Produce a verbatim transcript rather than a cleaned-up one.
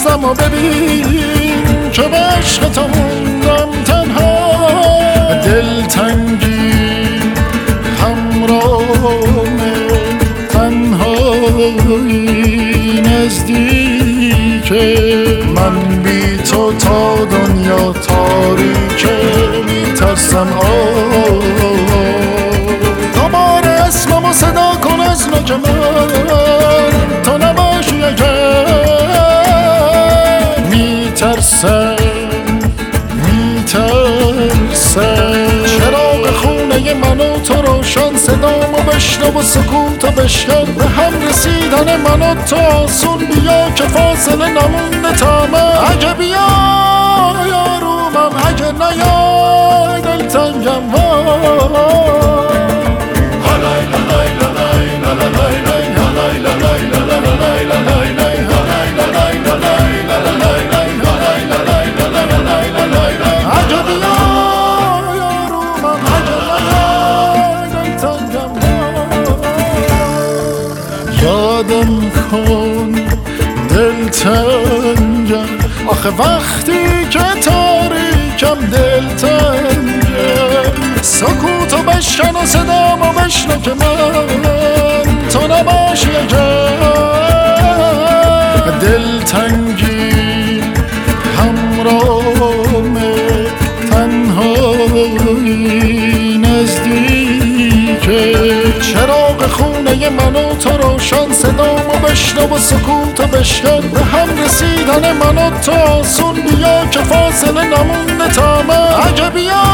هستم و ببین که به عشق تو موندم تنها. دلتنگی همراهمه، تنهایی نزدیکه، من بی تو تا دنیا تاریکه. میترسم دوباره اسممو صدا کن از نوک من، تو نباشی اگر. میترسم میترسم چراغ خونه من و تو روشن، صدامو بشنو و سکوتو بشکن. به هم رسیدن من و تو آسون، بیا که فاصله نمونده تا من. اگه بیای آرومم، اگه نیای دلتنگم. یادم کن دلتنگم، آخه وقتی که تاریکم دلتنگم. سکوتو بشکن و صدامو بشنو که من تو نباشی اگر. دلتنگی همراهمه، تنهایی نزدیکه، چراغ خونه من و تو روشن، صدامو بشنو و سکوتو بشکن. به هم رسیدن من و تو آسون، بیا که فاصله نمونده تا من. اگه بیا